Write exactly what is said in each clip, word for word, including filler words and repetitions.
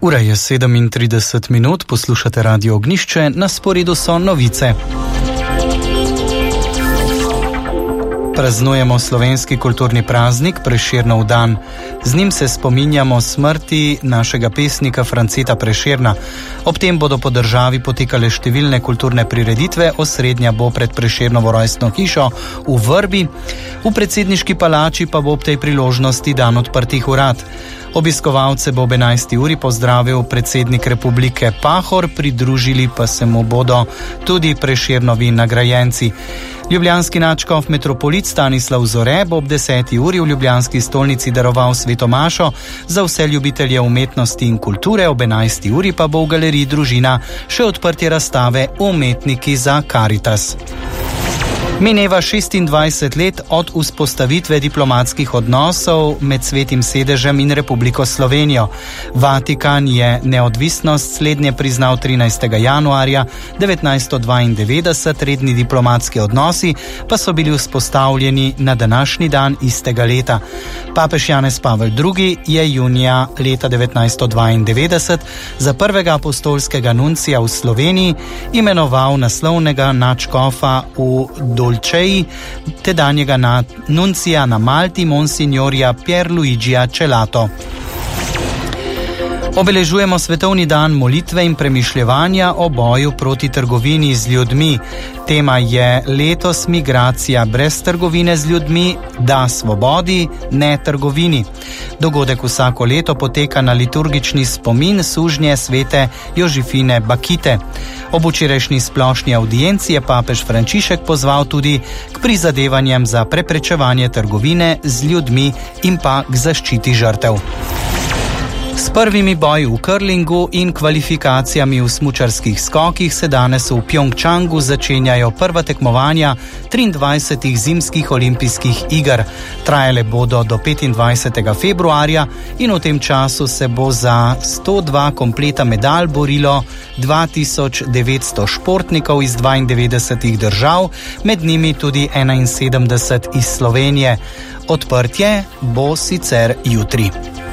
Ura je sedemintrideset minut, poslušate Radio Ognjišče, na sporedu so novice. Praznujemo slovenski kulturni praznik Prešernov dan. Z njim se spominjamo smrti našega pesnika Franceta Prešerna. Ob tem bodo po državi potekale številne kulturne prireditve, osrednja bo pred Prešernovo rojstno hišo v Vrbi, v predsedniški palači pa bo ob tej priložnosti dan odprtih urad. Obiskovalce bo ob enajsti uri pozdravil predsednik republike Pahor, pridružili pa se mu bodo tudi Prešernovi nagrajenci. Ljubljanski nadškof metropolit Stanislav Zore bo ob deseti uri v ljubljanski stolnici daroval sveto mašo za vse ljubitelje umetnosti in kulture, ob enajsti uri pa bo v galeriji Družina še odprtje razstave Umetniki za Karitas. Mineva šestindvajset let od vzpostavitve diplomatskih odnosov med Svetim sedežem in Republiko Slovenijo. Vatikan je neodvisnost slednje priznal trinajstega januarja devetnajststo dvaindevetdeset, redni diplomatski odnosi pa so bili vzpostavljeni na današnji dan istega leta. Papež Janez Pavel drugi je junija leta devetnajststo dvaindevetdeset za prvega apostolskega nuncija v Sloveniji imenoval naslovnega nadškofa v Dolčeji, tedanjega nuncija na Malti, monsignorja Pierluigija Celato. Obeležujemo svetovni dan molitve in premišljevanja o boju proti trgovini z ljudmi. Tema je letos migracija brez trgovine z ljudmi, da svobodi, ne trgovini. Dogodek vsako leto poteka na liturgični spomin sužnje svete Jožefine Bakite. Ob včerajšnji splošni avdienci je papež Frančišek pozval tudi k prizadevanjem za preprečevanje trgovine z ljudmi in pa k zaščiti žrtev. S prvimi boji v curlingu in kvalifikacijami v smučarskih skokih se danes v Pjongčangu začenjajo prva tekmovanja triindvajsetih zimskih olimpijskih iger. Trajale bodo do petindvajsetega februarja in v tem času se bo za sto dva kompleta medalj borilo dva tisoč devetsto športnikov iz dvaindevetdesetih držav, med njimi tudi enainsedemdeset iz Slovenije. Odprtje bo sicer jutri.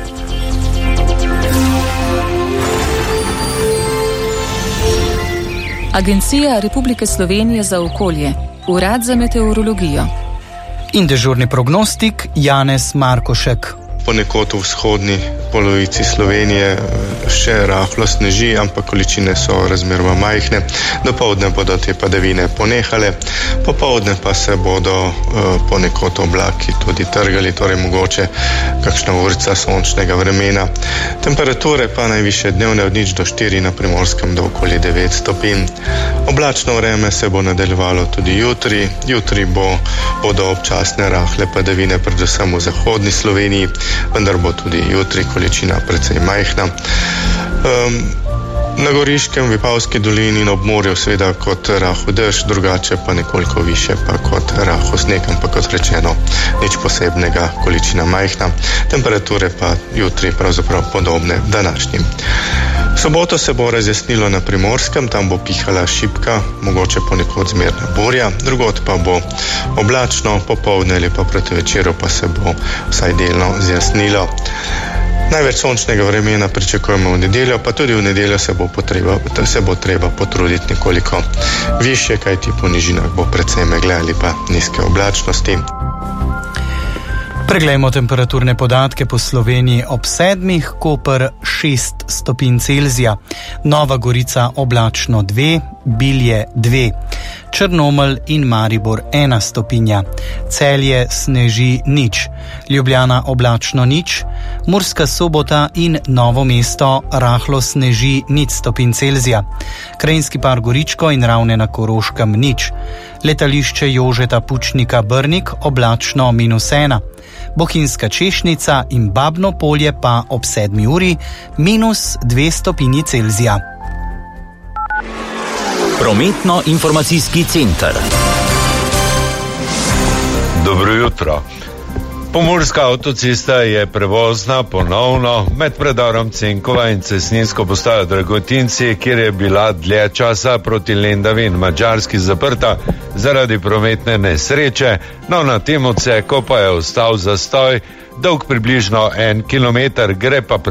Agencija Republike Slovenije za okolje, Urad za meteorologijo in dežurni prognostik Janez Markošek. Ponekod v vzhodni polovici Slovenije še rahlo sneži, ampak količine so razmeroma majhne. Dopoldne bodo te padavine ponehale, popoldne pa se bodo uh, ponekod oblaki tudi trgali, torej mogoče kakšna urica sončnega vremena. Temperature pa najvišje dnevne od nič do štiri, na Primorskem do okoli devet stopinj. Oblačno vreme se bo nadaljevalo tudi jutri. Jutri bo, bodo občasne rahle padavine, predvsem v zahodni Sloveniji, vendar bo tudi jutri količina precej majhna. Um, na Goriškem, Vipavski dolini in ob morju seveda kot rahel dež, drugače pa nekoliko više pa kot rahel sneg, ampak kot rečeno nič posebnega, količina majhna. Temperature pa jutri pravzaprav podobne današnjim. V soboto se bo razjasnilo na Primorskem, tam bo pihala šibka, mogoče ponekod zmerna burja, drugod pa bo oblačno, popoldne ali pa proti večeru pa se bo vsaj delno zjasnilo. Največ sončnega vremena pričakujemo v nedeljo, pa tudi v nedeljo se bo, potreba, se bo treba potruditi nekoliko više, kajti po nižinah bo precej megle ali pa nizke oblačnosti. Preglejmo temperaturne podatke po Sloveniji. Ob sedmih, Koper šest stopinj Celzija, Nova Gorica oblačno dve, Bilje dve, Črnomelj in Maribor ena stopinja, Celje sneži nič, Ljubljana oblačno nič, Murska Sobota in Novo mesto rahlo sneži nič stopinj Celzija, Krajinski par Goričko in Ravne na Koroškem nič, Letališče Jožeta Pučnika Brnik oblačno minus ena, Bohinjska Češnica in Babno Polje pa ob sedmi uri minus dve stopinji Celzija. Prometno-informacijski center. Dobro jutro. Pomurska avtocesta je prevozna ponovno med predorom Cenkova in cestninsko postajo Dragotinci, kjer je bila dlje časa proti Lendavi in Madžarski zaprta zaradi prometne nesreče, no na tem odseku pa je ostal zastoj, dolg približno en kilometer, gre pa